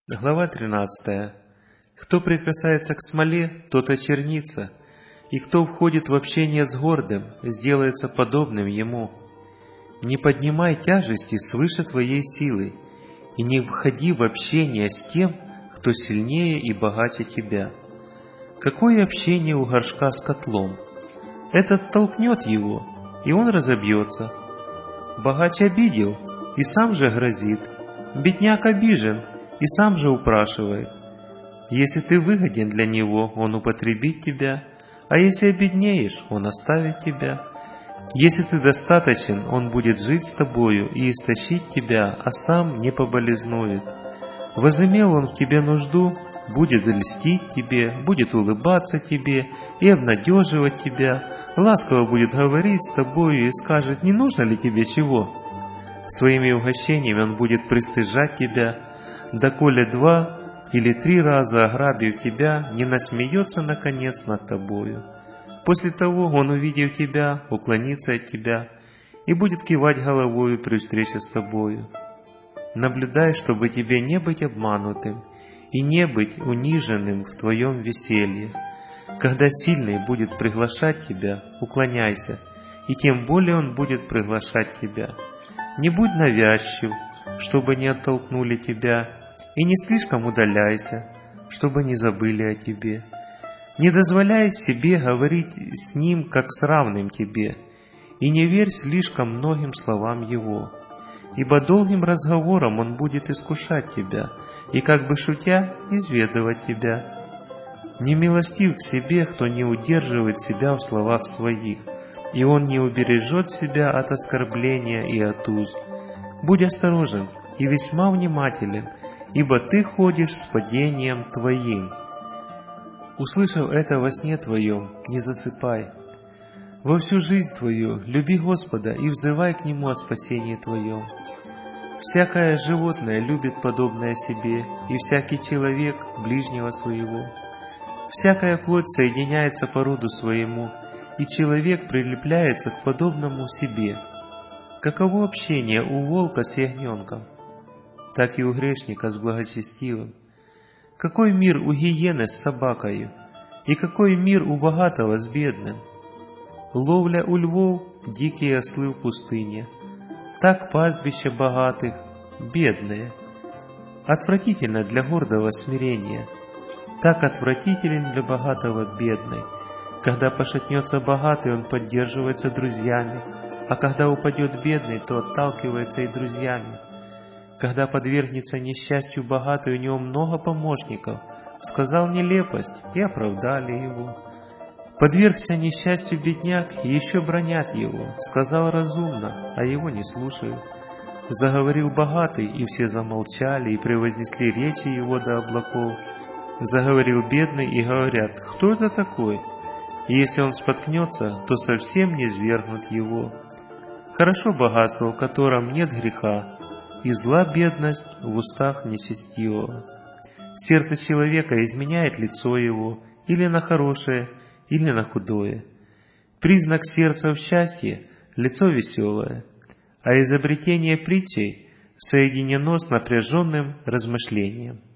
Глава 13. Кто прикасается к смоле, тот очернится, и кто входит в общение с гордым, сделается подобным ему. Не поднимай тяжести свыше твоей силы, и не входи в общение с тем, кто сильнее и богаче тебя. Какое общение у горшка с котлом? Этот толкнет его, и он разобьется. Богач обидел, и сам же грозит. Бедняк обижен, и сам же упрашивает. Если ты выгоден для него, он употребит тебя, а если обеднеешь, он оставит тебя. Если ты достаточен, он будет жить с тобою и истощить тебя, а сам не поболезнует. Возымел он в тебе нужду, будет льстить тебе, будет улыбаться тебе и обнадеживать тебя, ласково будет говорить с тобою и скажет: не нужно ли тебе чего? Своими угощениями он будет пристыжать тебя, доколе 2 или 3 раза ограбив тебя, не насмеется наконец над тобою. После того он, увидев тебя, уклонится от тебя и будет кивать головою при встрече с тобою. Наблюдай, чтобы тебе не быть обманутым и не быть униженным в твоем веселье. Когда сильный будет приглашать тебя, уклоняйся, и тем более он будет приглашать тебя. Не будь навязчив, чтобы не оттолкнули тебя, и не слишком удаляйся, чтобы не забыли о тебе. Не дозволяй себе говорить с ним, как с равным тебе, и не верь слишком многим словам его, ибо долгим разговором он будет искушать тебя и, как бы шутя, изведывать тебя. Не милостив к себе, кто не удерживает себя в словах своих, и он не убережет себя от оскорбления и от уз. Будь осторожен и весьма внимателен, ибо ты ходишь с падением твоим. Услышав это во сне твоем, не засыпай. Во всю жизнь твою люби Господа и взывай к Нему о спасении твоем. Всякое животное любит подобное себе, и всякий человек ближнего своего. Всякая плоть соединяется по роду своему, и человек прилепляется к подобному себе. Каково общение у волка с ягненком, так и у грешника с благочестивым. Какой мир у гиены с собакою, и какой мир у богатого с бедным. Ловля у львов, дикие ослы в пустыне, так пастбища богатых, бедные. Отвратительно для гордого смирение, так отвратителен для богатого бедный. Когда пошатнется богатый, он поддерживается друзьями, а когда упадет бедный, то отталкивается и друзьями. Когда подвергнется несчастью богатый, у него много помощников, сказал нелепость, и оправдали его. Подвергся несчастью бедняк, и еще бранят его, сказал разумно, а его не слушают. Заговорил богатый, и все замолчали, и превознесли речи его до облаков. Заговорил бедный, и говорят: кто это такой? И если он споткнется, то совсем не свергнут его. Хорошо богатство, в котором нет греха, и зла бедность в устах нечестивого. Сердце человека изменяет лицо его или на хорошее, или на худое. Признак сердца в счастье – лицо веселое, а изобретение притчей соединено с напряженным размышлением.